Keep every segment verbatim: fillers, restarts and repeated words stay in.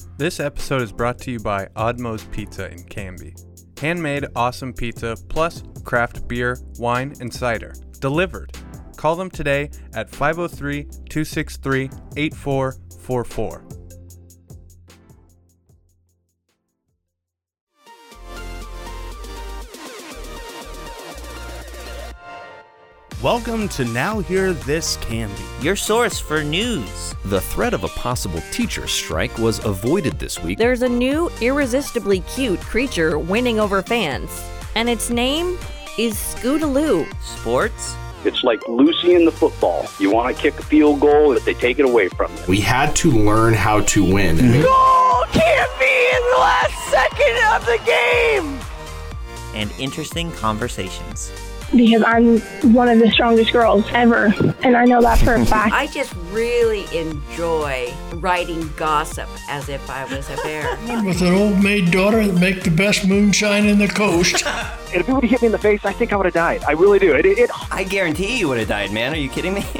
This episode is brought to you by Oddmo's Pizza in Canby. Handmade awesome pizza plus craft beer, wine, and cider. Delivered. Call them today at five oh three, two six three, eight four four four. Welcome to Now Hear This Canby, your source for news. The threat of a possible teacher strike was avoided this week. There's a new, irresistibly cute creature winning over fans, and its name is Scootaloo. Sports? It's like Lucy in the football. You want to kick a field goal, if they take it away from you. We had to learn how to win. Goal can't be in the last second of the game! And interesting conversations. Because I'm one of the strongest girls ever, and I know that for a fact. I just really enjoy writing gossip as if I was a bear. With an old maid daughter that make the best moonshine in the coast. And if it would have hit me in the face, I think I would have died. I really do. It, it, it... I guarantee you would have died, man. Are you kidding me?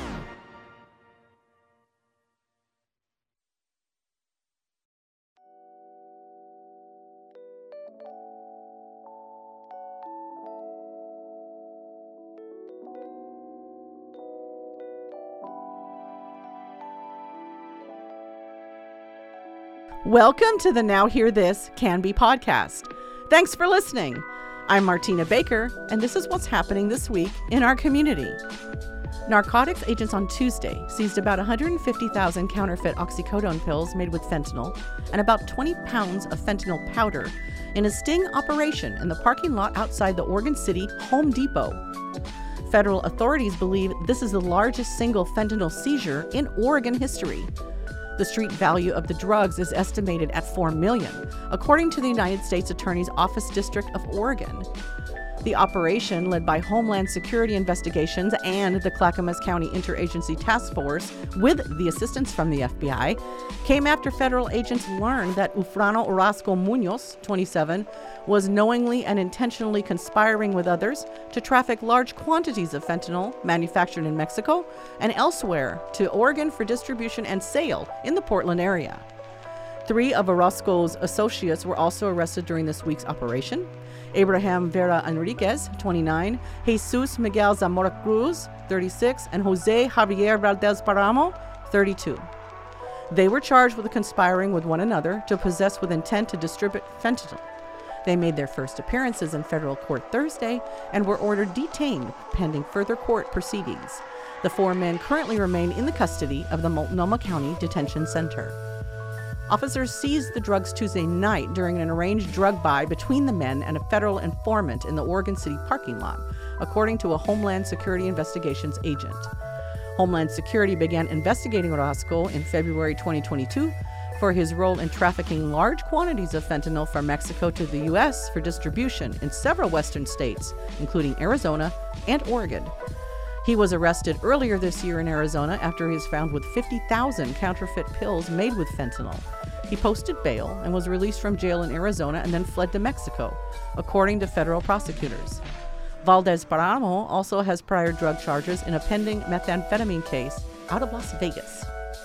Welcome to the Now Hear This Canby podcast. Thanks for listening. I'm Martina Baker, and this is what's happening this week in our community. Narcotics agents on Tuesday seized about one hundred fifty thousand counterfeit oxycodone pills made with fentanyl and about twenty pounds of fentanyl powder in a sting operation in the parking lot outside the Oregon City Home Depot. Federal authorities believe this is the largest single fentanyl seizure in Oregon history. The street value of the drugs is estimated at four million dollars, according to the United States Attorney's Office District of Oregon. The operation, led by Homeland Security Investigations and the Clackamas County Interagency Task Force, with the assistance from the F B I, came after federal agents learned that Ufrano Orozco Munoz, twenty-seven, was knowingly and intentionally conspiring with others to traffic large quantities of fentanyl manufactured in Mexico and elsewhere to Oregon for distribution and sale in the Portland area. Three of Orozco's associates were also arrested during this week's operation: Abraham Vera Enriquez, twenty-nine, Jesus Miguel Zamora Cruz, thirty-six, and Jose Javier Valdez Paramo, thirty-two. They were charged with conspiring with one another to possess with intent to distribute fentanyl. They made their first appearances in federal court Thursday and were ordered detained pending further court proceedings. The four men currently remain in the custody of the Multnomah County Detention Center. Officers seized the drugs Tuesday night during an arranged drug buy between the men and a federal informant in the Oregon City parking lot, according to a Homeland Security Investigations agent. Homeland Security began investigating Orozco in February twenty twenty-two for his role in trafficking large quantities of fentanyl from Mexico to the U S for distribution in several western states, including Arizona and Oregon. He was arrested earlier this year in Arizona after he was found with fifty thousand counterfeit pills made with fentanyl. He posted bail and was released from jail in Arizona and then fled to Mexico, according to federal prosecutors. Valdez Paramo also has prior drug charges in a pending methamphetamine case out of Las Vegas.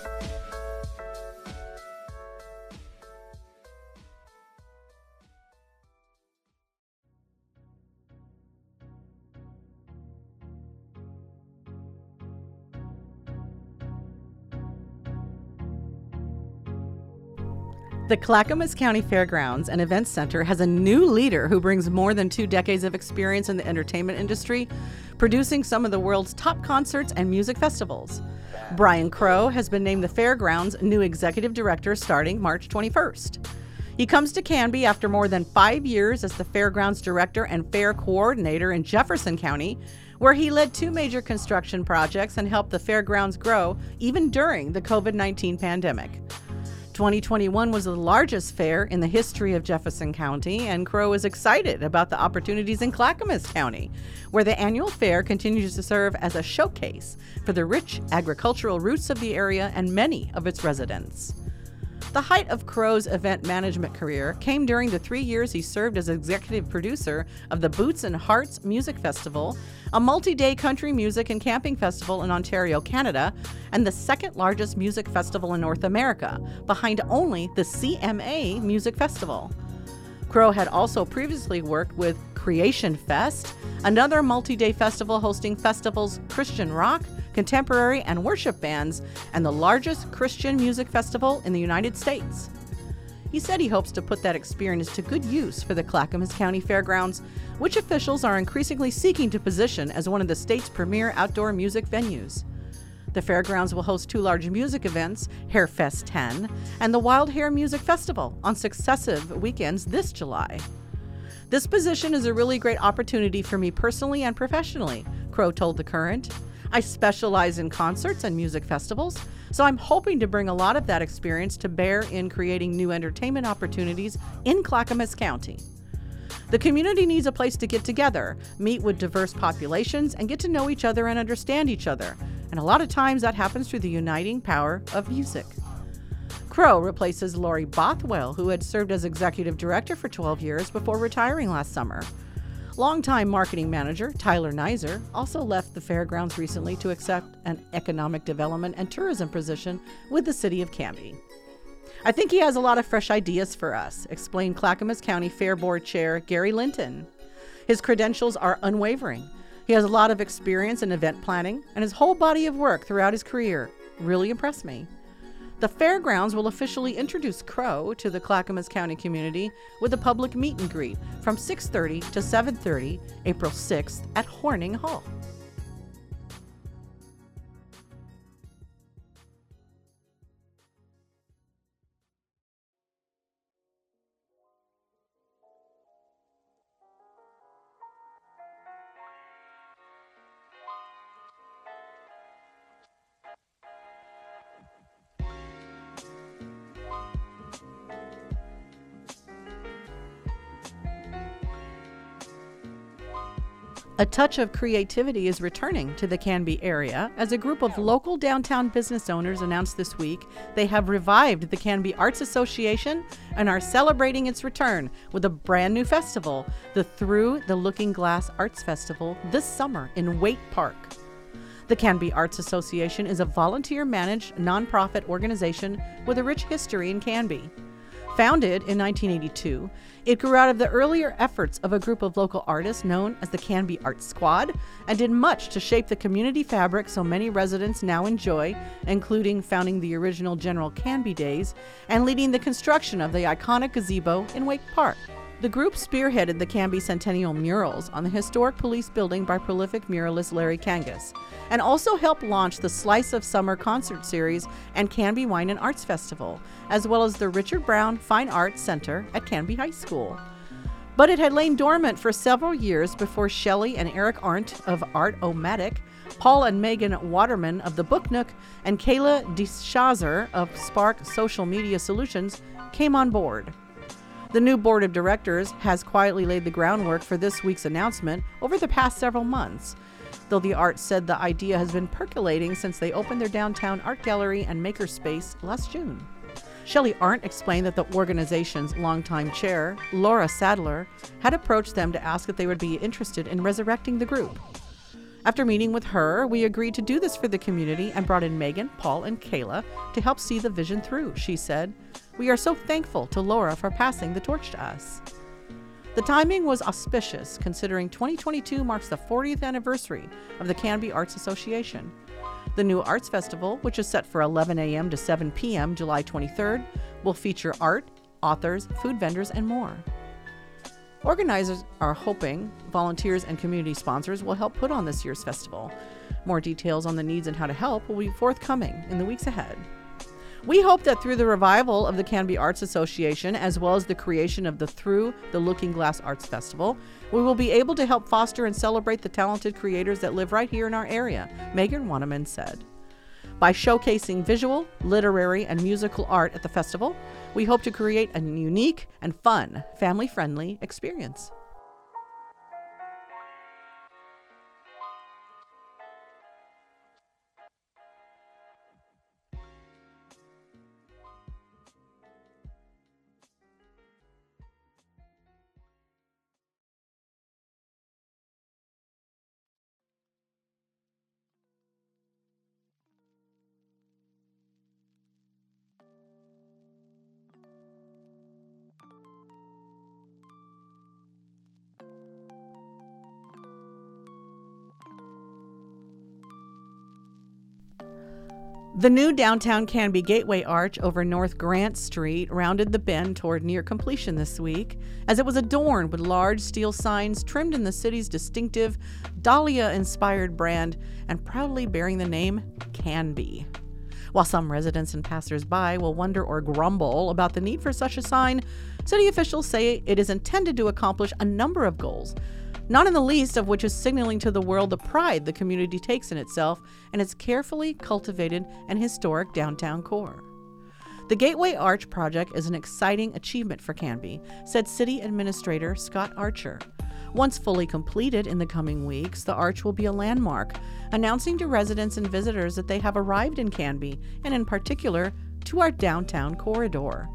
The Clackamas County Fairgrounds and Events Center has a new leader who brings more than two decades of experience in the entertainment industry, producing some of the world's top concerts and music festivals. Brian Crow has been named the Fairgrounds' new executive director starting March twenty-first. He comes to Canby after more than five years as the Fairgrounds director and fair coordinator in Jefferson County, where he led two major construction projects and helped the fairgrounds grow even during the covid nineteen pandemic. twenty twenty-one was the largest fair in the history of Jefferson County, and Crow is excited about the opportunities in Clackamas County, where the annual fair continues to serve as a showcase for the rich agricultural roots of the area and many of its residents. The height of Crow's event management career came during the three years he served as executive producer of the Boots and Hearts Music Festival, a multi-day country music and camping festival in Ontario, Canada, and the second largest music festival in North America, behind only the C M A Music Festival. Crow had also previously worked with Creation Fest, another multi-day festival hosting festivals Christian rock, contemporary, and worship bands, and the largest Christian music festival in the United States. He said he hopes to put that experience to good use for the Clackamas County Fairgrounds, which officials are increasingly seeking to position as one of the state's premier outdoor music venues. The fairgrounds will host two large music events, Hairfest ten and the Wild Hair Music Festival, on successive weekends this July. This position is a really great opportunity for me personally and professionally, Crow told The Current. I specialize in concerts and music festivals, so I'm hoping to bring a lot of that experience to bear in creating new entertainment opportunities in Clackamas County. The community needs a place to get together, meet with diverse populations, and get to know each other and understand each other. And a lot of times that happens through the uniting power of music. Crow replaces Lori Bothwell, who had served as executive director for twelve years before retiring last summer. Longtime marketing manager Tyler Nizer also left the fairgrounds recently to accept an economic development and tourism position with the city of Canby. I think he has a lot of fresh ideas for us, explained Clackamas County Fair Board Chair Gary Linton. His credentials are unwavering. He has a lot of experience in event planning, and his whole body of work throughout his career really impressed me. The fairgrounds will officially introduce Crow to the Clackamas County community with a public meet and greet from six thirty to seven thirty, April sixth at Horning Hall. A touch of creativity is returning to the Canby area as a group of local downtown business owners announced this week they have revived the Canby Arts Association and are celebrating its return with a brand new festival, the Through the Looking Glass Arts Festival, this summer in Waite Park. The Canby Arts Association is a volunteer-managed nonprofit organization with a rich history in Canby. Founded in nineteen eighty-two, it grew out of the earlier efforts of a group of local artists known as the Canby Arts Squad and did much to shape the community fabric so many residents now enjoy, including founding the original General Canby Days and leading the construction of the iconic gazebo in Waite Park. The group spearheaded the Canby Centennial murals on the historic police building by prolific muralist Larry Kangas, and also helped launch the Slice of Summer concert series and Canby Wine and Arts Festival, as well as the Richard Brown Fine Arts Center at Canby High School. But it had lain dormant for several years before Shelley and Eric Arndt of Art-O-Matic, Paul and Megan Waterman of the Book Nook, and Kayla DeShazer of Spark Social Media Solutions came on board. The new board of directors has quietly laid the groundwork for this week's announcement over the past several months, though the Arts said the idea has been percolating since they opened their downtown art gallery and makerspace last June. Shelley Arndt explained that the organization's longtime chair, Laura Sadler, had approached them to ask if they would be interested in resurrecting the group. After meeting with her, we agreed to do this for the community and brought in Megan, Paul, and Kayla to help see the vision through, she said. We are so thankful to Laura for passing the torch to us. The timing was auspicious, considering twenty twenty-two marks the fortieth anniversary of the Canby Arts Association. The new Arts Festival, which is set for eleven a.m. to seven p.m. July twenty-third, will feature art, authors, food vendors, and more. Organizers are hoping volunteers and community sponsors will help put on this year's festival. More details on the needs and how to help will be forthcoming in the weeks ahead. We hope that through the revival of the Canby Arts Association, as well as the creation of the Through the Looking Glass Arts Festival, we will be able to help foster and celebrate the talented creators that live right here in our area, Megan Waterman said. By showcasing visual, literary, and musical art at the festival, we hope to create a unique and fun, family-friendly experience. The new downtown Canby Gateway Arch over North Grant Street rounded the bend toward near completion this week, as it was adorned with large steel signs trimmed in the city's distinctive Dahlia-inspired brand and proudly bearing the name Canby. While some residents and passers-by will wonder or grumble about the need for such a sign, city officials say it is intended to accomplish a number of goals, not in the least of which is signaling to the world the pride the community takes in itself and its carefully cultivated and historic downtown core. The Gateway Arch project is an exciting achievement for Canby, said City Administrator Scott Archer. Once fully completed in the coming weeks, the arch will be a landmark, announcing to residents and visitors that they have arrived in Canby, and in particular, to our downtown corridor.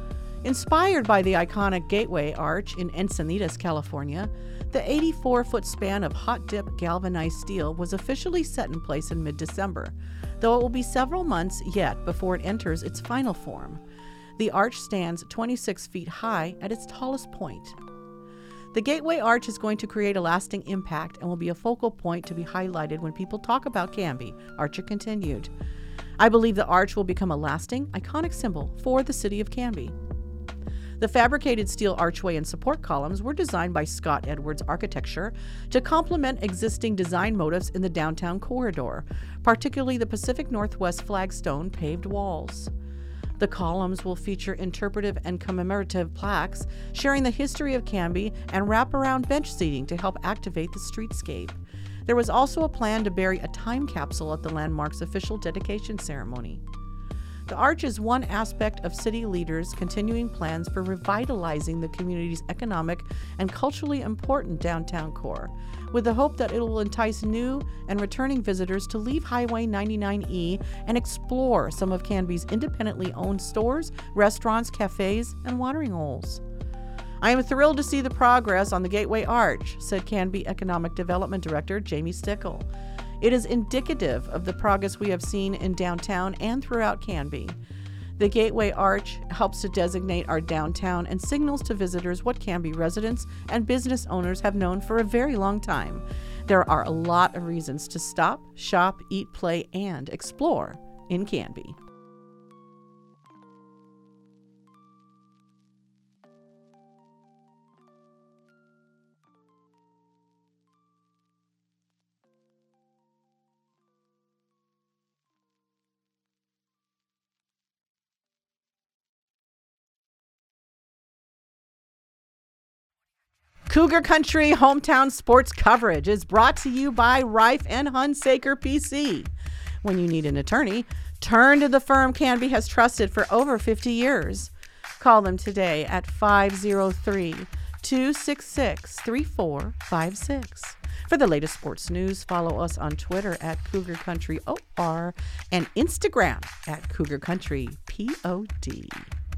Inspired by the iconic Gateway Arch in Encinitas, California, the eighty-four foot span of hot-dip galvanized steel was officially set in place in mid-December, though it will be several months yet before it enters its final form. The arch stands twenty-six feet high at its tallest point. The Gateway Arch is going to create a lasting impact and will be a focal point to be highlighted when people talk about Canby, Archer continued. I believe the arch will become a lasting, iconic symbol for the city of Canby. The fabricated steel archway and support columns were designed by Scott Edwards Architecture to complement existing design motifs in the downtown corridor, particularly the Pacific Northwest flagstone paved walls. The columns will feature interpretive and commemorative plaques sharing the history of Canby and wraparound bench seating to help activate the streetscape. There was also a plan to bury a time capsule at the landmark's official dedication ceremony. The arch is one aspect of city leaders' continuing plans for revitalizing the community's economic and culturally important downtown core, with the hope that it will entice new and returning visitors to leave Highway ninety-nine E and explore some of Canby's independently owned stores, restaurants, cafes, and watering holes. I am thrilled to see the progress on the Gateway Arch, said Canby Economic Development Director Jamie Stickle. It is indicative of the progress we have seen in downtown and throughout Canby. The Gateway Arch helps to designate our downtown and signals to visitors what Canby residents and business owners have known for a very long time. There are a lot of reasons to stop, shop, eat, play, and explore in Canby. Cougar Country hometown sports coverage is brought to you by Reif and Hunsaker P C. When you need an attorney, turn to the firm Canby has trusted for over fifty years. Call them today at five oh three, two six six, three four five six. For the latest sports news, follow us on Twitter at Cougar Country O R and Instagram at Cougar Country P O D.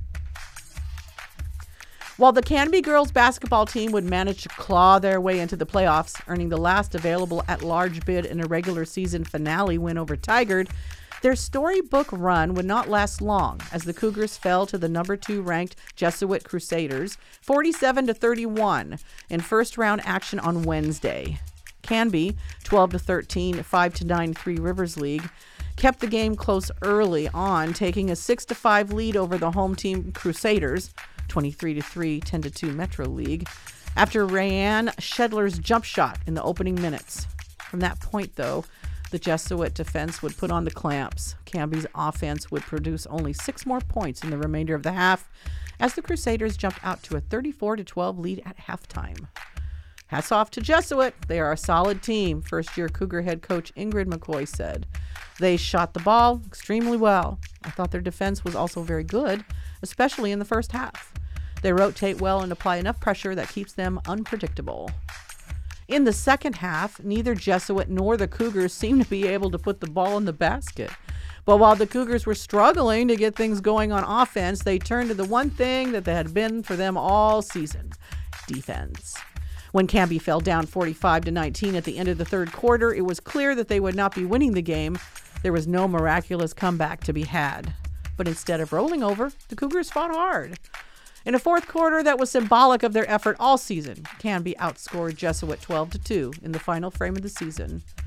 While the Canby girls basketball team would manage to claw their way into the playoffs, earning the last available at-large bid in a regular season finale win over Tigard, their storybook run would not last long as the Cougars fell to the number two ranked Jesuit Crusaders forty-seven to thirty-one in first-round action on Wednesday. Canby, twelve to thirteen, five to nine Three Rivers League, kept the game close early on, taking a six to five lead over the home team Crusaders, twenty-three to three, ten to two Metro League, after Rayanne Shedler's jump shot in the opening minutes. From that point, though, the Jesuit defense would put on the clamps. Canby's offense would produce only six more points in the remainder of the half, as the Crusaders jumped out to a thirty-four to twelve lead at halftime. Hats off to Jesuit. They are a solid team, first-year Cougar head coach Ingrid McCoy said. They shot the ball extremely well. I thought their defense was also very good, especially in the first half. They rotate well and apply enough pressure that keeps them unpredictable. In the second half, neither Jesuit nor the Cougars seemed to be able to put the ball in the basket. But while the Cougars were struggling to get things going on offense, they turned to the one thing that had been for them all season: defense. When Canby fell down forty-five to nineteen at the end of the third quarter, it was clear that they would not be winning the game. There was no miraculous comeback to be had. But instead of rolling over, the Cougars fought hard. In a fourth quarter that was symbolic of their effort all season, Canby outscored Jesuit twelve to two in the final frame of the season.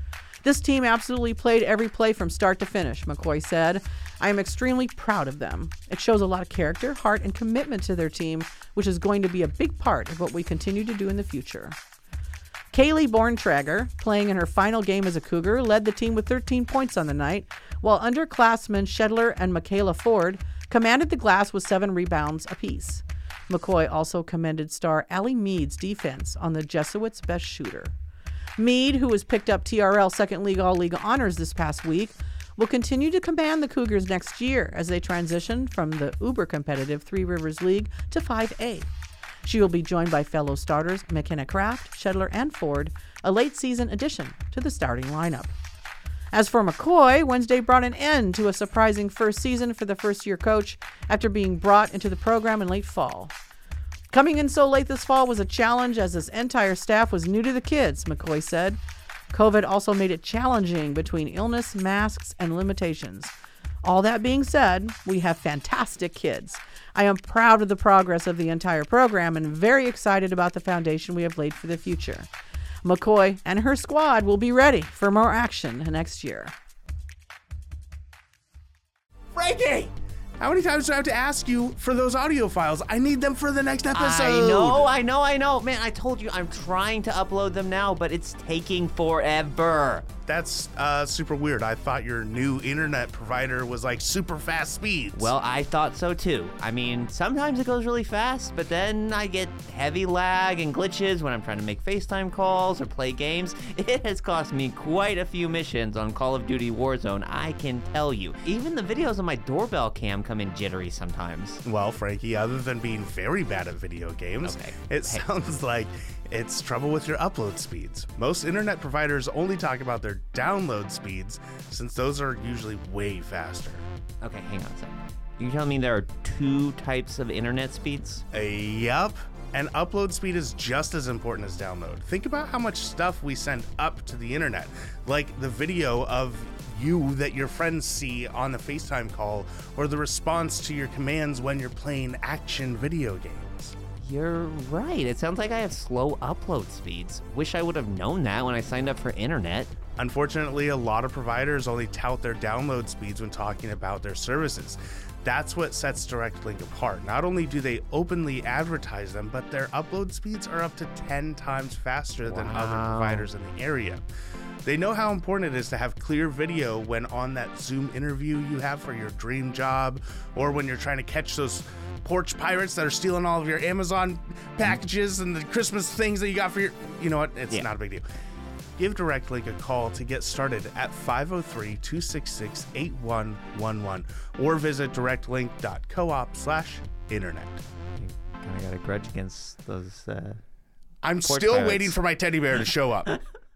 This team absolutely played every play from start to finish, McCoy said. I am extremely proud of them. It shows a lot of character, heart, and commitment to their team, which is going to be a big part of what we continue to do in the future. Kaylee Borntrager, playing in her final game as a Cougar, led the team with thirteen points on the night, while underclassmen Shedler and Michaela Ford commanded the glass with seven rebounds apiece. McCoy also commended star Allie Mead's defense on the Jesuits' best shooter. Mead, who was picked up T R L Second League All-League honors this past week, will continue to command the Cougars next year as they transition from the uber-competitive Three Rivers League to five A. She will be joined by fellow starters McKenna Kraft, Shedler, and Ford, a late-season addition to the starting lineup. As for McCoy, Wednesday brought an end to a surprising first season for the first-year coach after being brought into the program in late fall. Coming in so late this fall was a challenge as his entire staff was new to the kids, McCoy said. COVID also made it challenging between illness, masks, and limitations. All that being said, we have fantastic kids. I am proud of the progress of the entire program and very excited about the foundation we have laid for the future. McCoy and her squad will be ready for more action next year. Frankie! How many times do I have to ask you for those audio files? I need them for the next episode. I know, I know, I know. Man, I told you I'm trying to upload them now, but it's taking forever. That's uh, super weird. I thought your new internet provider was like super fast speeds. Well, I thought so too. I mean, sometimes it goes really fast, but then I get heavy lag and glitches when I'm trying to make FaceTime calls or play games. It has cost me quite a few missions on Call of Duty Warzone, I can tell you. Even the videos on my doorbell cam come in jittery sometimes. Well, Frankie, other than being very bad at video games, okay. it hey. sounds like it's trouble with your upload speeds. Most internet providers only talk about their download speeds, since those are usually way faster. Okay, hang on a second. You telling me there are two types of internet speeds? Uh, yup. And upload speed is just as important as download. Think about how much stuff we send up to the internet, like the video of you that your friends see on the FaceTime call, or the response to your commands when you're playing action video games. You're right. It sounds like I have slow upload speeds. Wish I would have known that when I signed up for internet. Unfortunately, a lot of providers only tout their download speeds when talking about their services. That's what sets DirectLink apart. Not only do they openly advertise them, but their upload speeds are up to ten times faster than wow. other providers in the area. They know how important it is to have clear video when on that Zoom interview you have for your dream job, or when you're trying to catch those porch pirates that are stealing all of your Amazon packages and the Christmas things that you got for your... You know what? It's yeah. not a big deal. Give DirectLink a call to get started at five oh three, two six six, eight one one one or visit directlink.coop slash internet. You kind of got a grudge against those uh, I'm still pirates. waiting for my teddy bear to show up.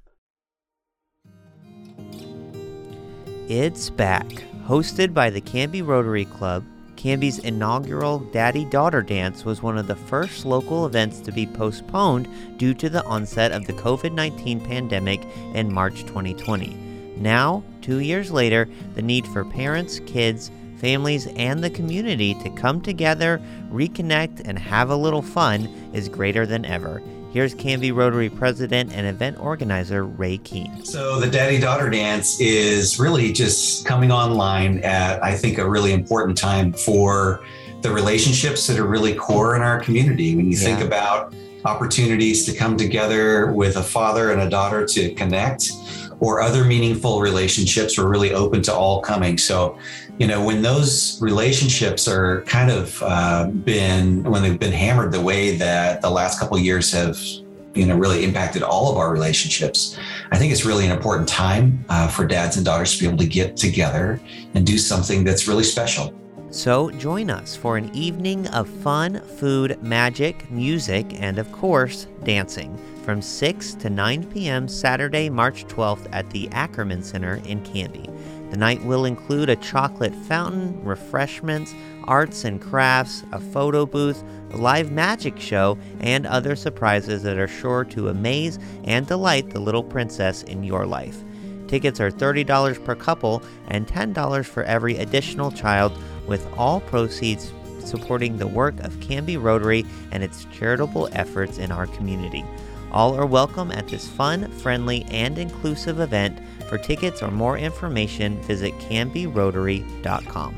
It's back. Hosted by the Canby Rotary Club, Canby's inaugural Daddy-Daughter Dance was one of the first local events to be postponed due to the onset of the covid nineteen pandemic in March twenty twenty. Now, two years later, the need for parents, kids, families, and the community to come together, reconnect, and have a little fun is greater than ever. Here's Canby Rotary President and event organizer Ray Keene. So the Daddy-Daughter Dance is really just coming online at, I think, a really important time for the relationships that are really core in our community. When you yeah. think about opportunities to come together with a father and a daughter to connect, or other meaningful relationships, we're really open to all coming. So, you know, when those relationships are kind of uh, been, when they've been hammered the way that the last couple of years have, you know, really impacted all of our relationships, I think it's really an important time uh, for dads and daughters to be able to get together and do something that's really special. So join us for an evening of fun, food, magic, music, and of course, dancing from six to nine p.m. Saturday, March twelfth at the Ackerman Center in Canby. The night will include a chocolate fountain, refreshments, arts and crafts, a photo booth, a live magic show, and other surprises that are sure to amaze and delight the little princess in your life. Tickets are thirty dollars per couple and ten dollars for every additional child, with all proceeds supporting the work of Canby Rotary and its charitable efforts in our community. All are welcome at this fun, friendly, and inclusive event. For tickets or more information, visit canby rotary dot com.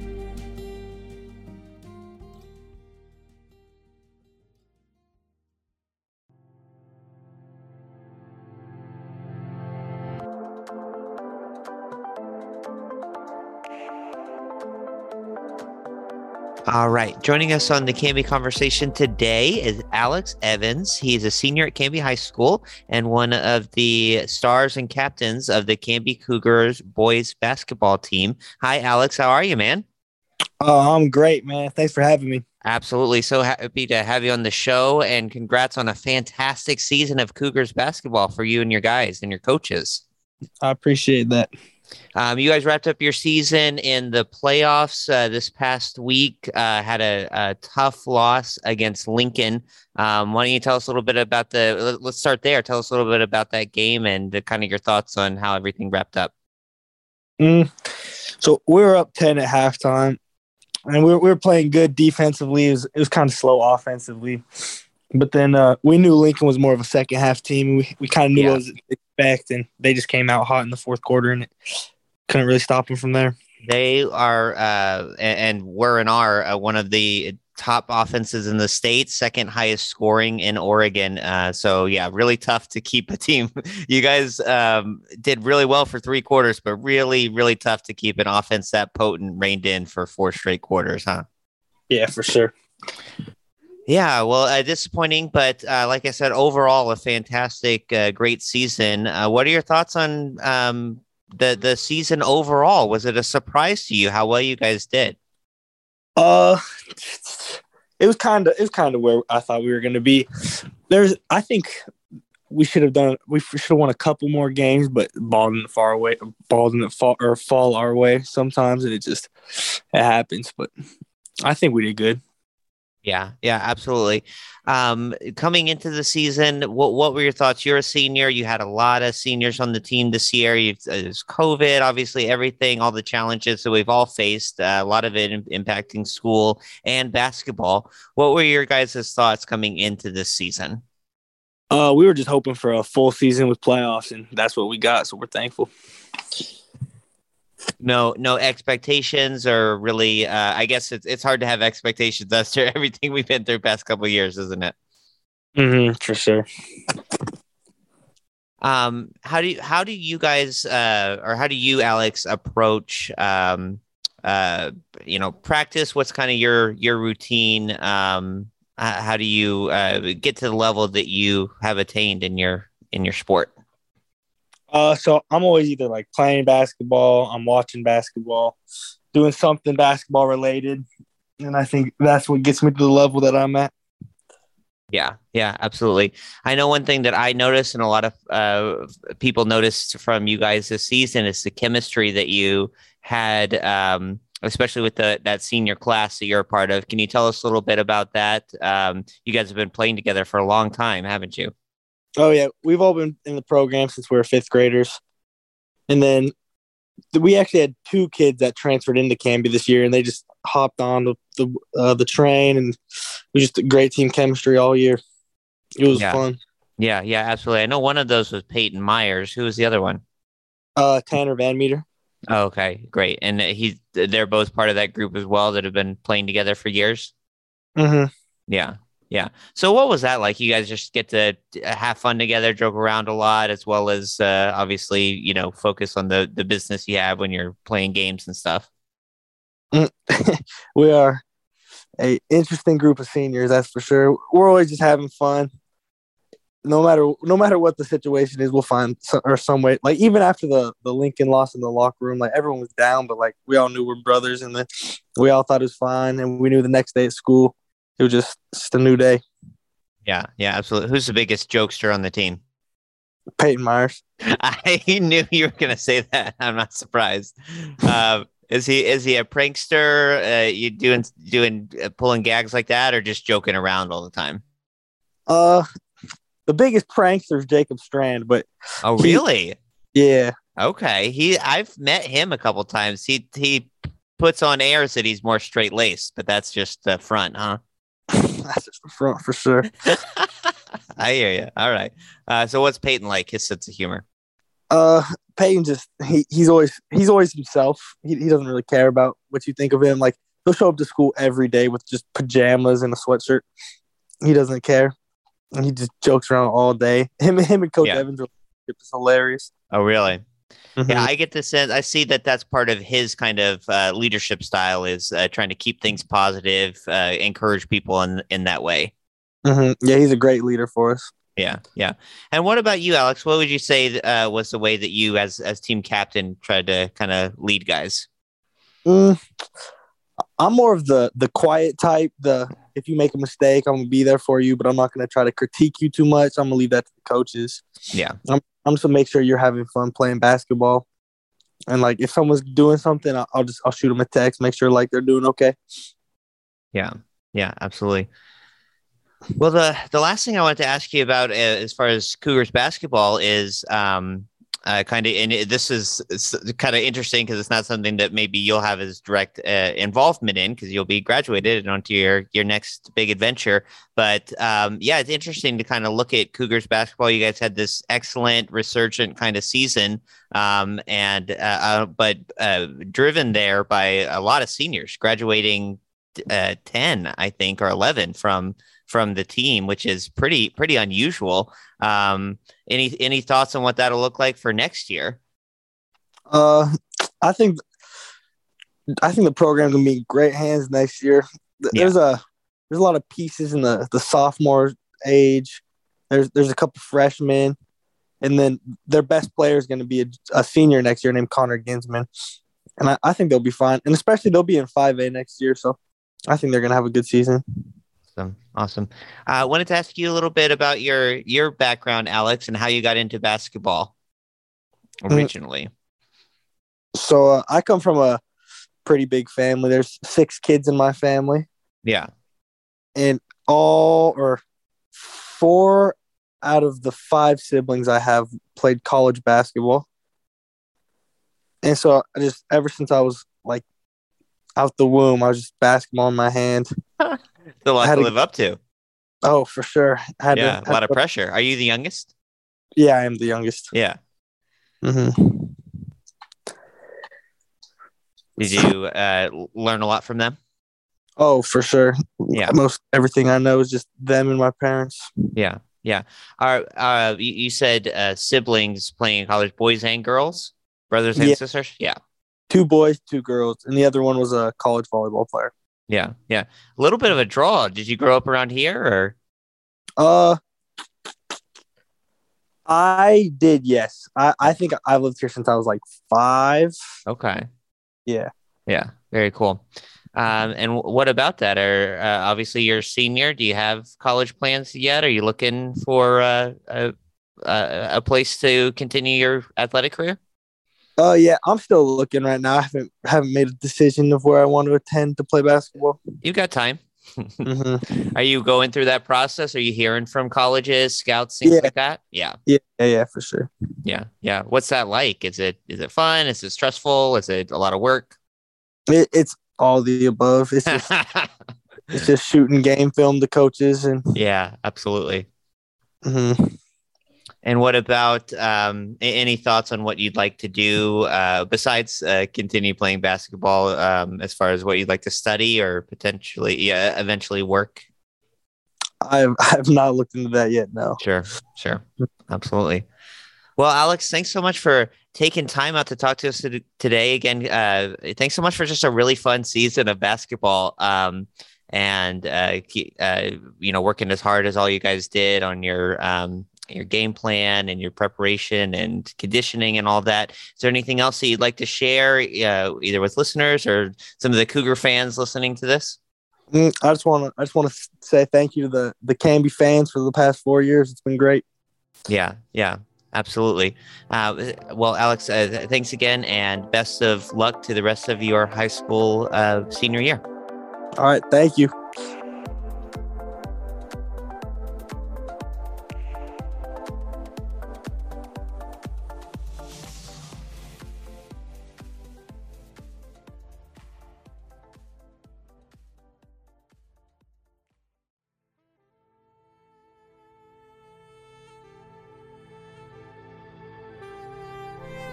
All right. Joining us on the Canby Conversation today is Alex Evans. He's a senior at Canby High School and one of the stars and captains of the Canby Cougars boys basketball team. Hi, Alex. How are you, man? Oh, I'm great, man. Thanks for having me. Absolutely. So happy to have you on the show, and congrats on a fantastic season of Cougars basketball for you and your guys and your coaches. I appreciate that. Um, you guys wrapped up your season in the playoffs uh, this past week, uh, had a, a tough loss against Lincoln. Um, why don't you tell us a little bit about the, let's start there. Tell us a little bit about that game and the, kind of your thoughts on how everything wrapped up. Mm. So we were up ten at halftime, and we were, we were playing good defensively. It was, it was kind of slow offensively. But then uh, we knew Lincoln was more of a second half team. We we kind of knew yeah. what was to expect, and they just came out hot in the fourth quarter, and it couldn't really stop them from there. They are uh, and were and are uh, one of the top offenses in the state, second highest scoring in Oregon. Uh, so yeah, really tough to keep a team. You guys um, did really well for three quarters, but really, really tough to keep an offense that potent reined in for four straight quarters, huh? Yeah, for sure. Yeah, well, uh, disappointing, but uh, like I said, overall a fantastic, uh, great season. Uh, what are your thoughts on um, the the season overall? Was it a surprise to you how well you guys did? Uh, it was kind of it was kind of where I thought we were going to be. There's, I think we should have done we should have won a couple more games, but ball didn't far away, ball didn't fall or fall our way sometimes, and it just it happens. But I think we did good. Yeah, yeah, absolutely. Um, coming into the season, what what were your thoughts? You're a senior. You had a lot of seniors on the team this year. You've, uh, there's COVID, obviously, everything, all the challenges that we've all faced, uh, a lot of it in, impacting school and basketball. What were your guys' thoughts coming into this season? Uh, we were just hoping for a full season with playoffs, and that's what we got, so we're thankful. No, no expectations, or really, uh, I guess it's it's hard to have expectations after everything we've been through the past couple of years, isn't it? Mm-hmm, for sure. Um, how do you how do you guys uh, or how do you, Alex, approach um, uh, you know, practice? What's kind of your your routine? Um, how do you uh, get to the level that you have attained in your in your sport? Uh, so I'm always either like playing basketball, I'm watching basketball, doing something basketball related. And I think that's what gets me to the level that I'm at. Yeah, yeah, absolutely. I know one thing that I noticed and a lot of uh, people noticed from you guys this season is the chemistry that you had, um, especially with the that senior class that you're a part of. Can you tell us a little bit about that? Um, you guys have been playing together for a long time, haven't you? Oh, yeah. We've all been in the program since we were fifth graders. And then we actually had two kids that transferred into Canby this year, and they just hopped on the the, uh, the train, and it was just a great team chemistry all year. It was yeah. fun. Yeah, yeah, absolutely. I know one of those was Peyton Myers. Who was the other one? Uh, Tanner Van Meter. Oh, okay, great. And he's they're both part of that group as well that have been playing together for years? Mm-hmm. Yeah. Yeah. So what was that like? You guys just get to have fun together, joke around a lot, as well as uh, obviously, you know, focus on the, the business you have when you're playing games and stuff. We are a interesting group of seniors, that's for sure. We're always just having fun. No matter no matter what the situation is, we'll find some, or some way. Like even after the, the Lincoln loss in the locker room, like everyone was down, but like we all knew we're brothers, and then we all thought it was fine, and we knew the next day at school it was just, just a new day. Yeah, yeah, absolutely. Who's the biggest jokester on the team? Peyton Myers. I knew you were going to say that. I'm not surprised. Uh, is he is he a prankster? Uh, you doing doing uh, pulling gags like that, or just joking around all the time? Uh, the biggest prankster is Jacob Strand, but oh really? He, yeah. Okay. He I've met him a couple times. He he puts on airs that he's more straight laced, but that's just the front, huh? That's just the front for sure. I hear you. All right. Uh, so what's Peyton like? His sense of humor? Uh, Peyton just he, he's always he's always himself. He he doesn't really care about what you think of him. Like he'll show up to school every day with just pajamas and a sweatshirt. He doesn't care, and he just jokes around all day. Him him and Coach Yeah. Evans is hilarious. Oh, really? Mhm. Yeah, I get the sense. I see that that's part of his kind of uh, leadership style is uh, trying to keep things positive, uh, encourage people in in that way. Mhm. Yeah, he's a great leader for us. Yeah, yeah. And what about you, Alex? What would you say uh, was the way that you, as as team captain, tried to kind of lead guys? Mm, I'm more of the the quiet type. The if you make a mistake, I'm gonna be there for you, but I'm not gonna try to critique you too much. I'm gonna leave that to the coaches. Yeah. I'm I'm just gonna make sure you're having fun playing basketball. And like if someone's doing something, I'll, I'll just I'll shoot them a text, make sure like they're doing okay. Yeah, yeah, absolutely. Well, the the last thing I wanted to ask you about, uh, as far as Cougars basketball, is um, uh, kind of, and it- this is kind of interesting because it's not something that maybe you'll have as direct uh, involvement in because you'll be graduated and onto your your next big adventure. But um, yeah, it's interesting to kind of look at Cougars basketball. You guys had this excellent resurgent kind of season, um, and uh, uh, but uh, driven there by a lot of seniors graduating uh, ten, I think, or eleven from. from the team, which is pretty pretty unusual. Um, any any thoughts on what that'll look like for next year? Uh, I think I think the program can be in great hands next year. There's yeah. a there's a lot of pieces in the the sophomore age. There's there's a couple freshmen, and then their best player is going to be a, a senior next year named Connor Ginsman, and I, I think they'll be fine. And especially they'll be in five A next year, so I think they're going to have a good season. Awesome. Awesome. I uh, wanted to ask you a little bit about your your background, Alex, and how you got into basketball originally. So uh, I come from a pretty big family. There's six kids in my family. Yeah. And all or four out of the five siblings I have played college basketball. And so I just, ever since I was like out the womb, I was just basketball in my hand. It's a lot to, to live up to. Oh, for sure. Had yeah, to, a lot of to, pressure. Are you the youngest? Yeah, I am the youngest. Yeah. Mm-hmm. Did you uh, learn a lot from them? Oh, for sure. Yeah. Most everything I know is just them and my parents. Yeah, yeah. Are uh, you, you said uh, siblings playing in college, boys and girls, brothers and yeah. sisters? Yeah. Two boys, two girls, and the other one was a college volleyball player. Yeah, yeah. A little bit of a draw. Did you grow up around here, or? Uh, I did. Yes, I, I think I've lived here since I was like five. Okay. Yeah. Yeah. Very cool. Um, and w- what about that? Are uh, obviously you're a senior. Do you have college plans yet? Are you looking for uh, a a a place to continue your athletic career? Uh, yeah, I'm still looking right now. I haven't haven't made a decision of where I want to attend to play basketball. You got time. Mm-hmm. Are you going through that process? Are you hearing from colleges, scouts, things yeah. like that? Yeah. Yeah, yeah, yeah, for sure. Yeah, yeah. What's that like? Is it is it fun? Is it stressful? Is it a lot of work? It, it's all the above. It's just it's just shooting game film to coaches and yeah, absolutely. Mm-hmm. And what about um, any thoughts on what you'd like to do uh, besides uh, continue playing basketball, um, as far as what you'd like to study or potentially yeah, eventually work? I've, I've not looked into that yet, no. Sure, sure. Absolutely. Well, Alex, thanks so much for taking time out to talk to us today. Again, uh, thanks so much for just a really fun season of basketball. Um, and, uh, uh, you know, working as hard as all you guys did on your um, your game plan and your preparation and conditioning and all that. Is there anything else that you'd like to share, uh, either with listeners or some of the Cougar fans listening to this? Mm, I just want to I just want to say thank you to the the Canby fans for the past four years. It's been great. Yeah, yeah, absolutely. Uh, well, Alex, uh, thanks again, and best of luck to the rest of your high school uh, senior year. All right, thank you.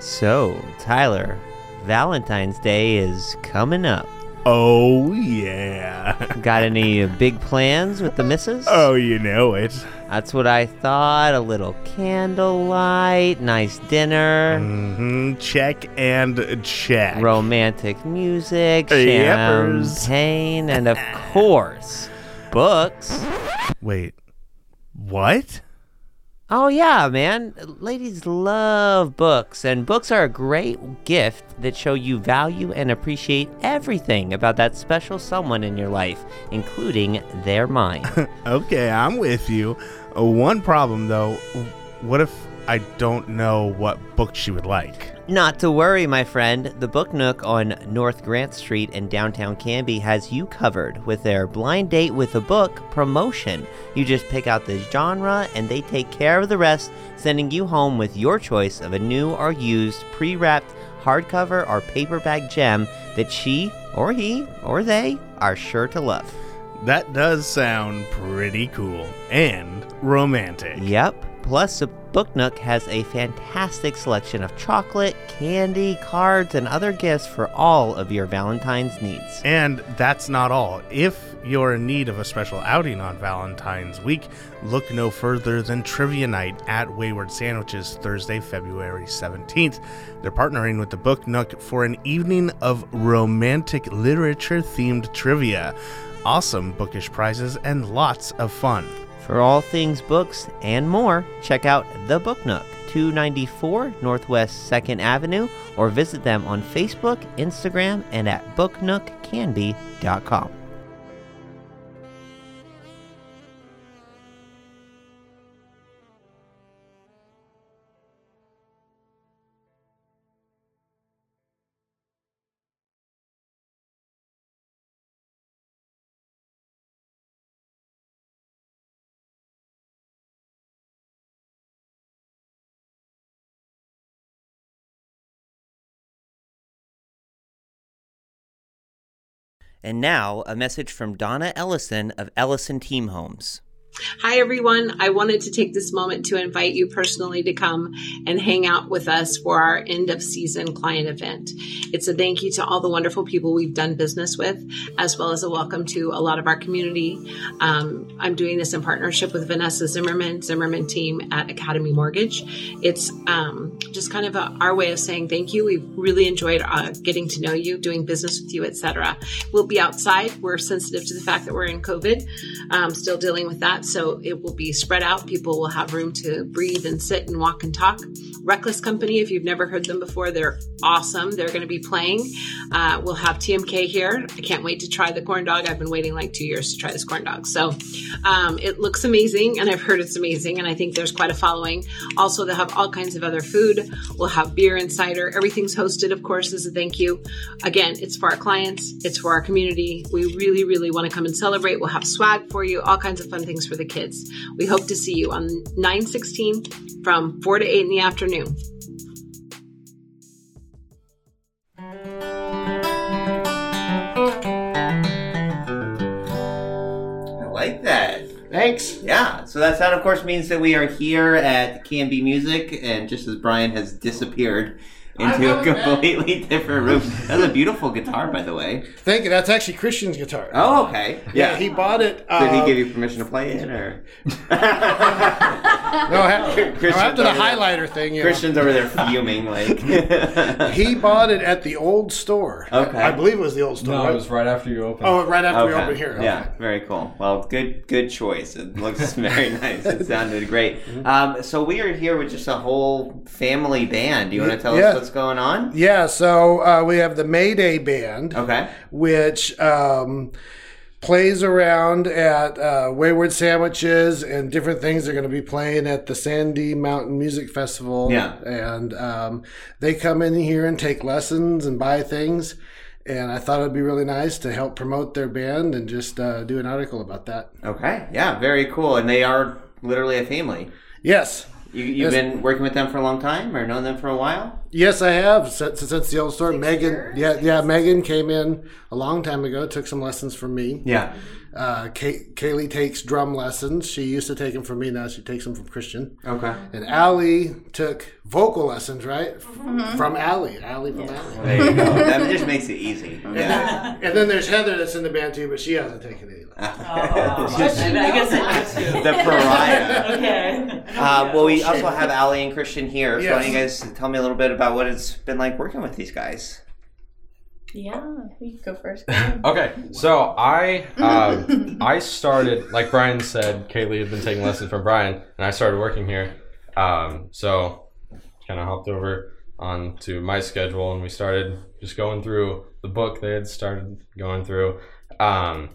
So, Tyler, Valentine's Day is coming up. Oh, yeah. Got any big plans with the missus? Oh, you know it. That's what I thought. A little candlelight, nice dinner. Mm-hmm. Check and check. Romantic music, Yepers. champagne, and of course, books. Wait, what? Oh, yeah, man. Ladies love books, and books are a great gift that show you value and appreciate everything about that special someone in your life, including their mind. Okay, I'm with you. Uh, one problem, though. What if I don't know what book she would like? Not to worry, my friend. The Book Nook on North Grant Street in downtown Canby has you covered with their Blind Date with a Book promotion. You just pick out the genre and they take care of the rest, sending you home with your choice of a new or used pre-wrapped hardcover or paperback gem that she or he or they are sure to love. That does sound pretty cool and romantic. Yep. Plus, the Book Nook has a fantastic selection of chocolate, candy, cards, and other gifts for all of your Valentine's needs. And that's not all. If you're in need of a special outing on Valentine's week, look no further than Trivia Night at Wayward Sandwiches Thursday, February seventeenth. They're partnering with the Book Nook for an evening of romantic literature-themed trivia. Awesome bookish prizes and lots of fun. For all things books and more, check out The Book Nook, two ninety-four Northwest second Avenue, or visit them on Facebook, Instagram, and at book nook canby dot com. And now, a message from Donna Ellison of Ellison Team Homes. Hi, everyone. I wanted to take this moment to invite you personally to come and hang out with us for our end of season client event. It's a thank you to all the wonderful people we've done business with, as well as a welcome to a lot of our community. Um, I'm doing this in partnership with Vanessa Zimmerman, Zimmerman team at Academy Mortgage. It's um, just kind of a, our way of saying thank you. We've really enjoyed uh, getting to know you, doing business with you, et cetera. We'll be outside. We're sensitive to the fact that we're in COVID, um, still dealing with that. So it will be spread out. People will have room to breathe and sit and walk and talk. Reckless Company, if you've never heard them before, they're awesome. They're going to be playing. Uh, we'll have T M K here. I can't wait to try the corn dog. I've been waiting like two years to try this corn dog. So um, it looks amazing, and I've heard it's amazing, and I think there's quite a following. Also, they'll have all kinds of other food. We'll have beer and cider. Everything's hosted, of course, as a thank you. Again, it's for our clients. It's for our community. We really, really want to come and celebrate. We'll have swag for you, all kinds of fun things for the kids. We hope to see you on nine sixteen from four to eight in the afternoon. I like that. Thanks. Yeah, so that sound, of course, means that we are here at Canby Music, and just as Brian has disappeared into a completely back. different room. That's a beautiful guitar, by the way. Thank you. That's actually Christian's guitar. Oh, okay. Yeah, yeah he bought it. Uh, Did he give you permission to play it, or? no, after, no, after the highlighter there, thing. You Christian's know. over there fuming, like. He bought it at the old store. Okay. I believe it was the old store. No, right? it was right after you opened. Oh, right after okay. we opened here. Okay. Yeah, very cool. Well, good, good choice. It looks very nice. It sounded great. Um, so we are here with just a whole family band. Do you want to tell yeah. us what's going on? Yeah. Yeah, so uh, we have the Mayday Band, okay, which um, plays around at uh, Wayward Sandwiches and different things. They're going to be playing at the Sandy Mountain Music Festival. Yeah, and um, they come in here and take lessons and buy things. And I thought it'd be really nice to help promote their band and just uh, do an article about that. Okay, yeah, very cool. And they are literally a family. Yes. You, you've yes. been working with them for a long time, or known them for a while? Yes, I have. Since, since the old store, Six Megan. Years. Yeah, yeah. Megan came in a long time ago. Took some lessons from me. Yeah. Uh, Kay- Kaylee takes drum lessons. She used to take them from me. Now she takes them from Christian. Okay. And Allie took vocal lessons, right? Mm-hmm. From Allie. Allie from yeah. Allie. There you go. That just makes it easy. And, Yeah. then, and then there's Heather that's in the band too, but she hasn't taken any lessons. Oh, I guess I have to. The pariah. Okay. Uh, well, we also have Allie and Christian here. So Yes. why don't you guys tell me a little bit about what it's been like working with these guys? Yeah, you can go first. Okay, so I um, I started, like Brian said, Kaylee had been taking lessons from Brian, and I started working here. Um, so kind of hopped over onto my schedule, and we started just going through the book they had started going through. Um,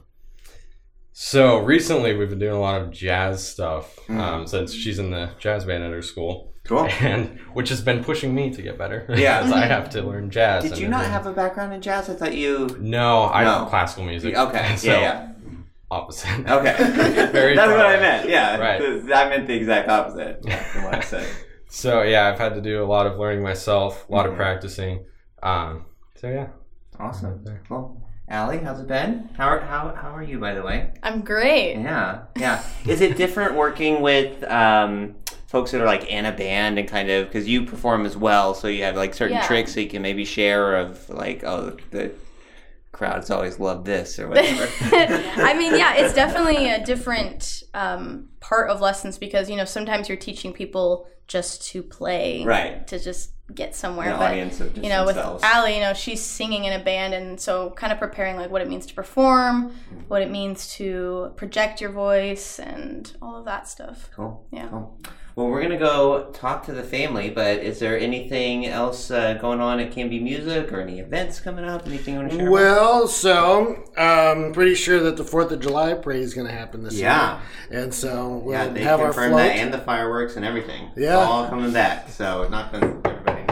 so recently we've been doing a lot of jazz stuff um, mm. since she's in the jazz band at her school. Cool. And which has been pushing me to get better. Yeah. Because I have to learn jazz. Did you not have a background in jazz? I thought you... No, I no. have classical music. Okay, so yeah, yeah. Opposite. Okay. Very That's far what I away. meant, yeah. Right. I meant the exact opposite yeah, from what I said. So, yeah, I've had to do a lot of learning myself, a lot mm-hmm. of practicing. Um, so, yeah. Awesome. Cool. Allie, how's it been? How are, how, how are you, by the way? I'm great. Yeah, yeah. Is it different working with... Um, folks that are like in a band and kind of, because you perform as well, so you have like certain Yeah. tricks that you can maybe share of like, oh, the crowd's always loved this or whatever. I mean, yeah, it's definitely a different um, part of lessons because, you know, sometimes you're teaching people just to play. Right. To just get somewhere. An but, audience of just you know, themselves. with Allie, you know, she's singing in a band and so kind of preparing like what it means to perform, what it means to project your voice and all of that stuff. Cool. Yeah. Cool. Well, we're going to go talk to the family, but is there anything else uh, going on at Canby Music or any events coming up? Anything you want to share? Well, so I'm pretty sure that the fourth of July parade is going to happen this yeah. year. And so we'll yeah, they have our confirmed float. that and the fireworks and everything. Yeah. It's all coming back, so not going to everybody.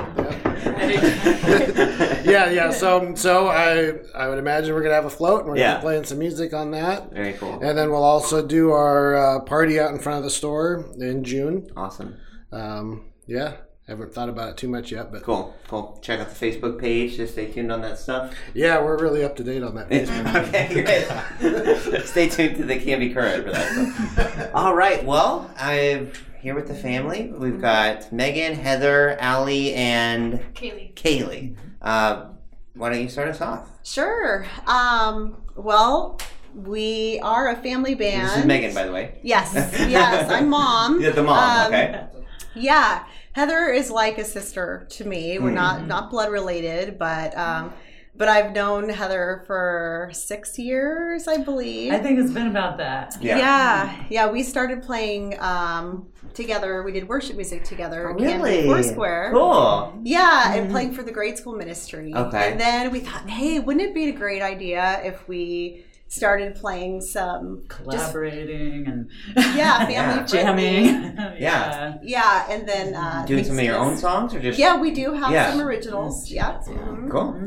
yeah, yeah. So, so I, I would imagine we're gonna have a float, and we're Yeah. gonna be playing some music on that. Very cool. And then we'll also do our uh, party out in front of the store in June. Awesome. Um, yeah, haven't thought about it too much yet, but cool, cool. Check out the Facebook page. Just stay tuned on that stuff. Yeah, we're really up to date on that. Okay, great. Stay tuned to the Canby Current for that stuff. All right. Well, I'm here with the family. We've got Megan, Heather, Allie, and Kaylee. Kaylee. Uh, why don't you start us off? Sure. Um, well, we are a family band. This is Megan, by the way. Yes, yes, I'm mom. Yeah, the mom. Um, okay. Yeah, Heather is like a sister to me. We're Mm. not not blood related, but um, but I've known Heather for six years, I believe. I think it's been about that. Yeah, yeah. yeah we started playing um, together. We did worship music together. Oh, at Canby really? Foursquare. Cool. Yeah, Mm-hmm. and playing for the grade school ministry. Okay. And then we thought, hey, wouldn't it be a great idea if we started playing some collaborating just, and yeah, family yeah. jamming. yeah. Yeah, and then uh, doing some of your own songs or just yeah, we do have yeah. some originals. Yeah. Mm-hmm. Cool.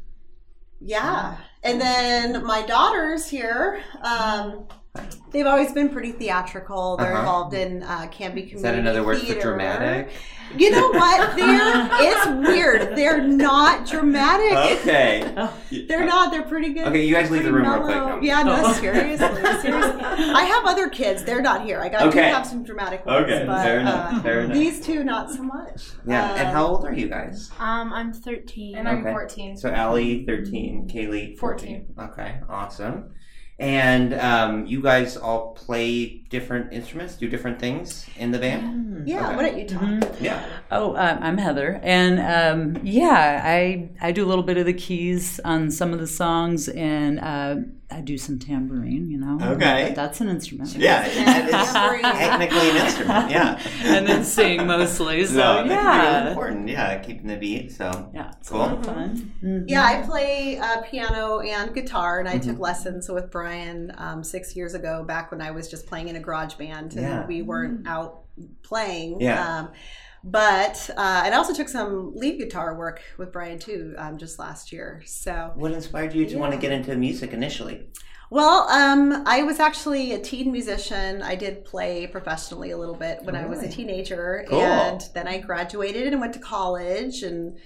Yeah, and then my daughters here. Um, they've always been pretty theatrical. They're Uh-huh. involved in uh, Canby Community Is that another word Theater. for dramatic? You know what? They're it's weird. They're not dramatic. Okay. They're not. They're pretty good. Okay, you guys leave the room real quick. mellow. No. Yeah, no, seriously, seriously. I have other kids. They're not here. I got Okay. to have some dramatic ones. Okay, but, fair enough, uh, fair enough. These two, not so much. Yeah, and Um, how old are you guys? Um, I'm thirteen. And I'm Okay. fourteen. So Allie, thirteen, Kaylee, fourteen. Okay, awesome. And um, you guys all play different instruments, do different things in the band? Yeah, Okay. why don't you talk? Mm-hmm. Yeah. Oh, um, I'm Heather, and um, yeah, I I do a little bit of the keys on some of the songs, and uh, I do some tambourine. You know, Okay. But that's an instrument. Yeah, it's technically an instrument. Yeah, and then sing mostly. So no, yeah, that's really important. Yeah, keeping the beat. So yeah, it's cool. a lot of fun. Mm-hmm. Yeah, I play uh, piano and guitar, and I Mhm. took lessons with Brian um, six years ago, back when I was just playing in a garage band, and Yeah. we weren't out playing. Yeah. Um, but uh, and I also took some lead guitar work with Brian too, um, just last year. So What inspired you to Yeah. want to get into music initially? Well, um, I was actually a teen musician. I did play professionally a little bit when I was a Really? teenager, Cool. and then I graduated and went to college and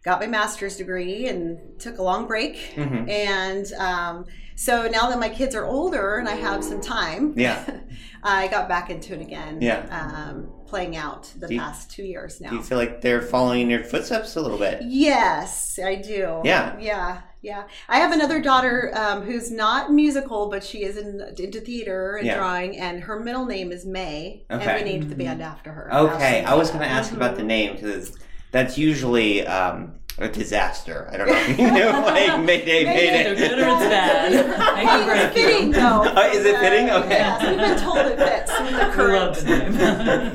got my master's degree and took a long break. Mhm. And um, so now that my kids are older and I have some time, Yeah. I got back into it again. Yeah. Um, playing out the Do you- past two years now. Do you feel like they're following in your footsteps a little bit? Yes, I do. Yeah. Yeah. Yeah. I have another daughter um, who's not musical, but she is in, into theater and Yeah. drawing, and her middle name is May, and Okay. we named the band after her. Okay, I was going to ask about the name because that's usually um, a disaster. I don't know if you knew, like Mayday, Mayday. Good or it's bad. It's fitting, though. Oh, is it fitting? Okay. Yes, we've been told it fits with the current.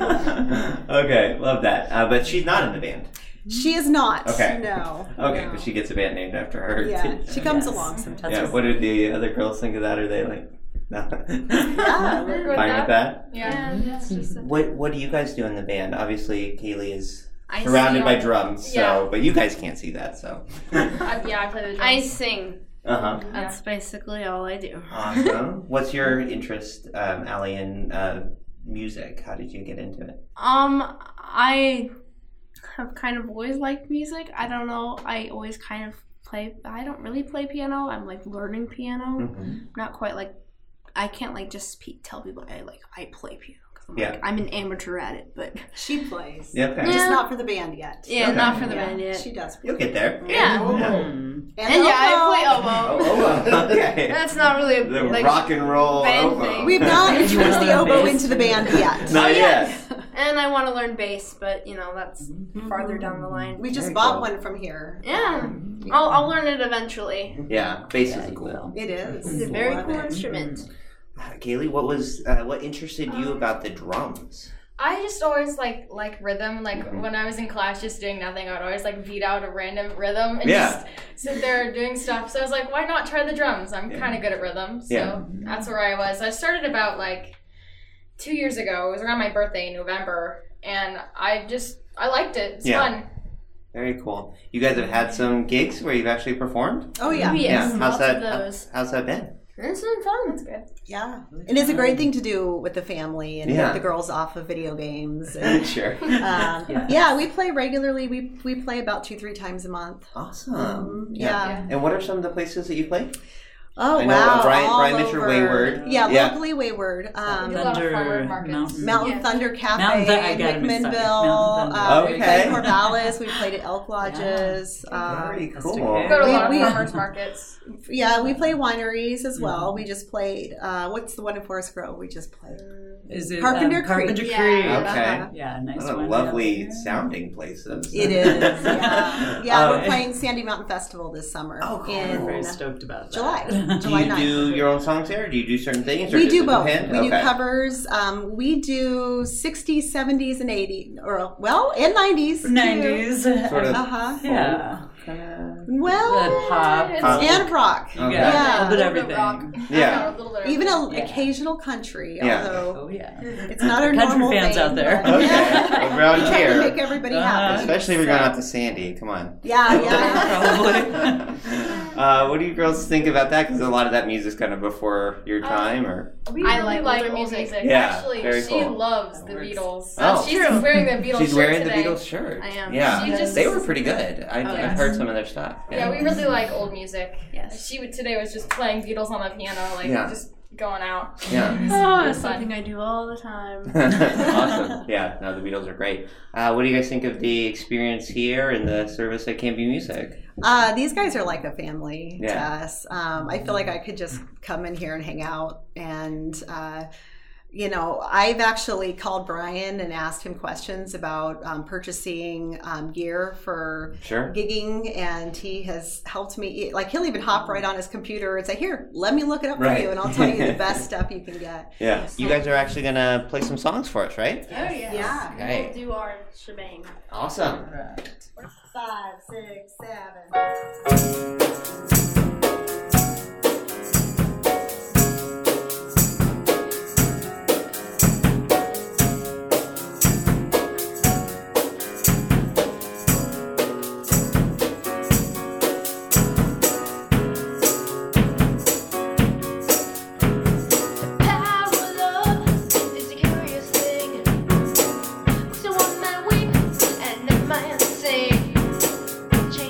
Okay, love that. Uh, but she's not in the band. She is not. Okay. No. Okay, no. but she gets a band named after her. Yeah, she comes along sometimes. Yeah, what did the other girls think of that? Are they like, no? Yeah, we're Fine with that? Yeah. yeah she's What What do you guys do in the band? Obviously, Kaylee is I surrounded sing. by drums, so Yeah. but you guys can't see that, so. I, yeah, I play the drums. I sing. Uh-huh. That's basically all I do. Awesome. What's your interest, um, Allie, in uh, music? How did you get into it? Um, I have kind of always liked music. I don't know. I always kind of play. I don't really play piano. I'm like learning piano. Mhm. Not quite like. I can't like just speak, tell people I like I play piano. I'm, Yeah. like, I'm an amateur at it, but she plays. Yeah, okay. Just Yeah. not for the band yet. Yeah, Okay. not for the Yeah, band yet. She does. You'll get there. Yeah. And, And yeah, I play oboe. Oh, oh, okay. That's not really a The like, rock and roll band oboe. thing. We've not introduced the oboe into the band yet. Not Oh, yet. yes. And I want to learn bass, but you know that's farther down the line. We just Very bought cool. one from here. Yeah, I'll, I'll learn it eventually. Yeah, bass is cool. It is. It's a very Love cool it. instrument. Uh, Kaylee, what was uh, what interested you about the drums? I just always like like rhythm. Like Mhm. when I was in class just doing nothing, I would always like beat out a random rhythm and Yeah. just sit there doing stuff. So I was like, why not try the drums? I'm Yeah. kind of good at rhythm. So Yeah. that's where I was. I started about like two years ago. It was around my birthday in November, and I just I liked it. It's Yeah. fun. Very cool. You guys have had some gigs where you've actually performed? Oh yeah. Yes, How's lots that? of those. How's that been? It's been fun. It's good. Yeah. And it's a great thing to do with the family and Yeah. get the girls off of video games. And, Sure. Um, Yes. Yeah, we play regularly. We we play about two, three times a month. Awesome. Um, yeah. And what are some of the places that you play? Oh, I know wow. Brian, all Brian mentioned over. Wayward. Yeah, Yeah. locally Wayward. Um, We do a lot of farmer Thunder markets. Mountain. Mountain Yeah. Thunder Cafe, Mountain Thun- I gotta be sorry. Hickmanville. Mountain Uh, Thunder. We Okay. played Corvallis. We played at Elk Lodges. Um, Very cool. We go to a We- lot of we- farmers markets. yeah, we play wineries as well. We just played. Uh, what's the one in Forest Grove? We just played. Is it Carpenter um, Creek. Carpenter Yeah. Creek? Okay. Uh-huh. Yeah, nice What a one. lovely Yeah. sounding places. It is. Yeah, yeah. Uh, we're playing Sandy Mountain Festival this summer. Oh, cool. in Very stoked about that. July. Do July you ninth. do your own songs there? Do you do certain things? Or We does do it both. depend? We do Okay. covers. Um, we do sixties, seventies, and eighties, or well, and nineties. too. nineties. Sort of Uh huh. Yeah. Well, The pop. Pop. and rock. Okay. Yeah. Yeah. A little bit A little bit rock. everything. Yeah. A little bit of Even an Yeah. occasional country, Yeah. although Oh yeah. it's not our Country normal fans thing, out there. but- Okay. Yeah. Around We try here. to make everybody Uh-huh. happy. Especially if we're so- going out to Sandy. Come on. Yeah, yeah. Probably. Uh, what do you girls think about that? Because a lot of that music's kind of before your Um, time, or We I really like like older old music. music. Yeah, Actually, very she cool. loves the Beatles. Oh. She's wearing the Beatles she's shirt wearing today. the Beatles shirt. I am. Yeah, She just- they were pretty good. I, Oh, I've yes. heard some of their stuff. Yeah, we really like old music. Yes. She would, today was just playing Beatles on the piano, like Yeah. just going out. Yeah. Oh, It it's was fun. something I do all the time. Awesome. Yeah, no, the Beatles are great. Uh, what do you guys think of the experience here and the service at Canby Music? Uh, these guys are like a family Yeah. to us. Um, I feel like I could just come in here and hang out. And, uh, you know, I've actually called Brian and asked him questions about um, purchasing um, gear for Sure. gigging. And he has helped me. Like, he'll even hop right on his computer and say, here, let me look it up Right. for you. And I'll tell you the best stuff you can get. Yeah. You guys are actually going to play some songs for us, right? Oh, yeah. Yeah. Okay. We'll do our shebang. Awesome. Five, six, seven. Change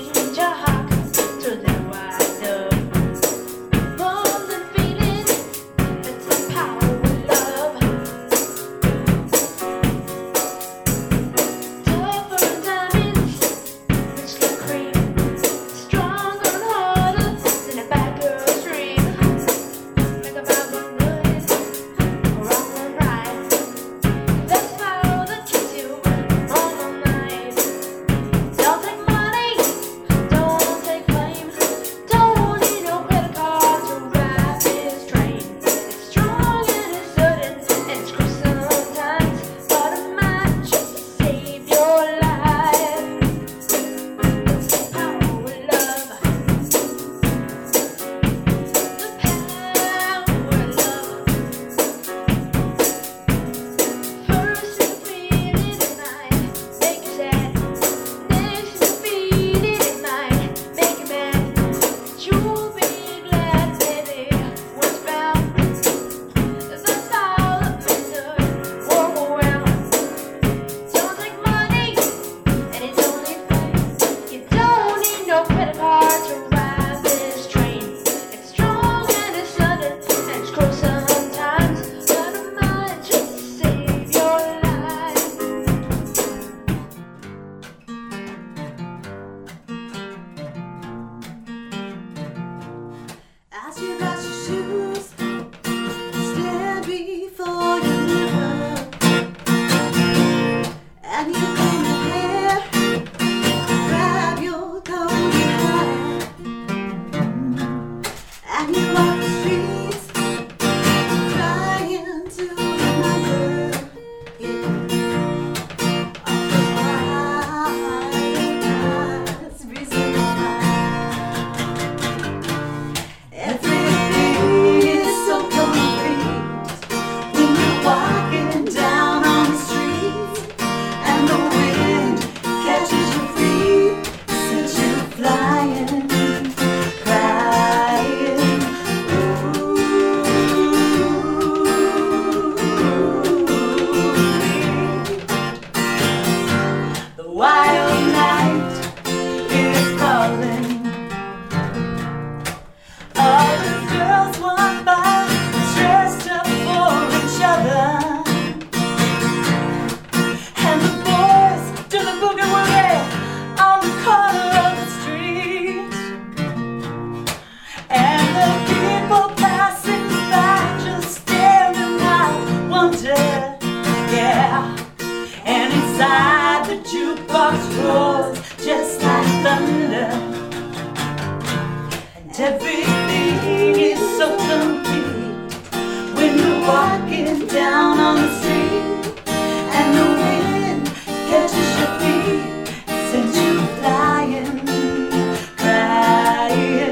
Everything is so complete when you're walking down on the street and the wind catches your feet, sends you flying, crying.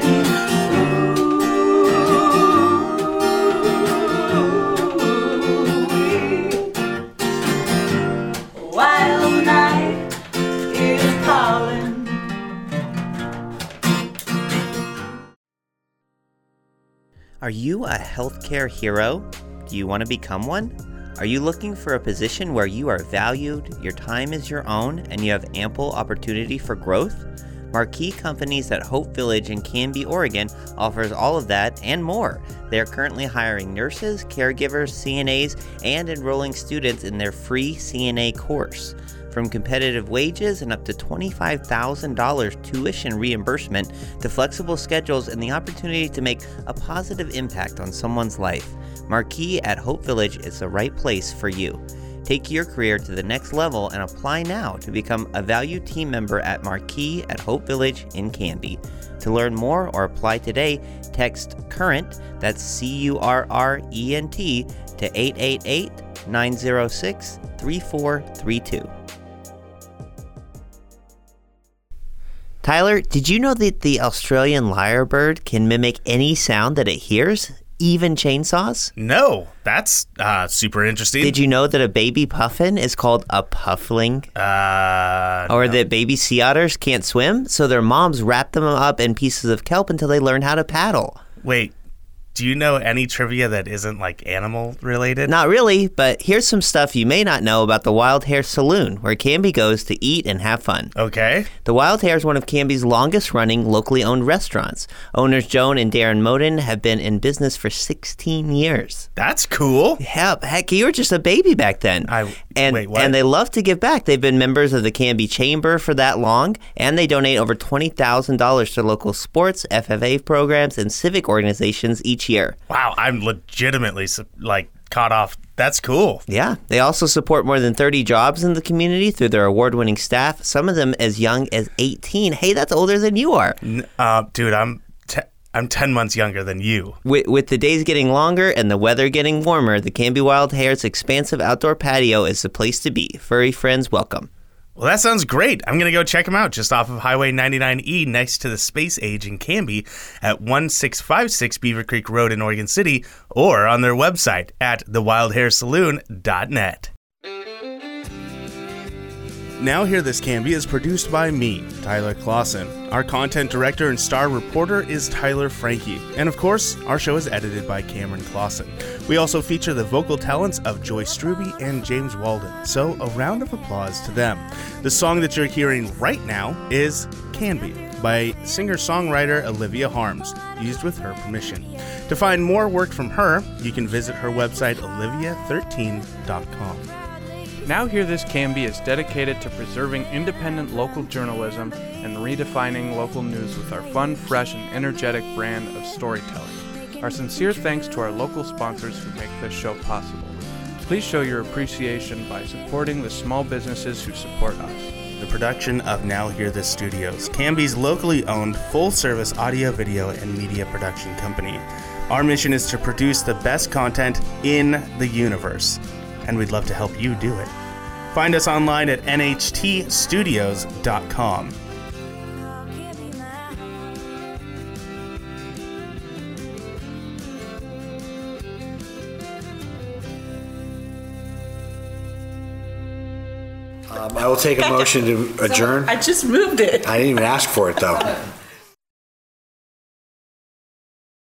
Ooh, wild night is calling. Are you a healthcare hero? Do you want to become one? Are you looking for a position where you are valued, your time is your own, and you have ample opportunity for growth? Marquee Companies at Hope Village in Canby, Oregon offers all of that and more. They are currently hiring nurses, caregivers, C N As, and enrolling students in their free C N A course. From competitive wages and up to twenty-five thousand dollars tuition reimbursement to flexible schedules and the opportunity to make a positive impact on someone's life, Marquee at Hope Village is the right place for you. Take your career to the next level and apply now to become a valued team member at Marquee at Hope Village in Canby. To learn more or apply today, text CURRENT, that's C U R R E N T, to eight eight eight, nine zero six, three four three two. Tyler, did you know that the Australian lyrebird can mimic any sound that it hears, even chainsaws? No, that's uh, super interesting. Did you know that a baby puffin is called a puffling? Uh, or no. that baby sea otters can't swim, so their moms wrap them up in pieces of kelp until they learn how to paddle? Wait, do you know any trivia that isn't like animal related? Not really, but here's some stuff you may not know about the Wild Hare Saloon, where Canby goes to eat and have fun. Okay. The Wild Hare is one of Canby's longest running locally owned restaurants. Owners Joan and Darren Moden have been in business for sixteen years. That's cool. Yeah, heck, you were just a baby back then. I and, wait, what? And they love to give back. They've been members of the Canby Chamber for that long, and they donate over twenty thousand dollars to local sports, F F A programs, and civic organizations each year. Wow, I'm legitimately like caught off. That's cool. Yeah, they also support more than thirty jobs in the community through their award-winning staff, some of them as young as eighteen. Hey, that's older than you are. Uh, dude, I'm te- I'm ten months younger than you. With, with the days getting longer and the weather getting warmer, the Canby Wild Hare's expansive outdoor patio is the place to be. Furry friends welcome. Well, that sounds great. I'm going to go check them out just off of Highway ninety-nine E next to the Space Age in Canby at one six five six Beaver Creek Road in Oregon City, or on their website at the wild hare saloon dot net. Now Hear This Canby is produced by me, Tyler Clausen. Our content director and star reporter is Tyler Frankie. And of course, our show is edited by Cameron Clausen. We also feature the vocal talents of Joyce Struby and James Walden. So a round of applause to them. The song that you're hearing right now is Canby by singer-songwriter Olivia Harms, used with her permission. To find more work from her, you can visit her website olivia thirteen dot com. Now Hear This Canby is dedicated to preserving independent local journalism and redefining local news with our fun, fresh, and energetic brand of storytelling. Our sincere thanks to our local sponsors who make this show possible. Please show your appreciation by supporting the small businesses who support us. The production of Now Hear This Studios, Canby's locally owned full-service audio, video, and media production company. Our mission is to produce the best content in the universe, and we'd love to help you do it. Find us online at N H T studios dot com. Um, I will take a motion to adjourn. I just moved it. I didn't even ask for it, though.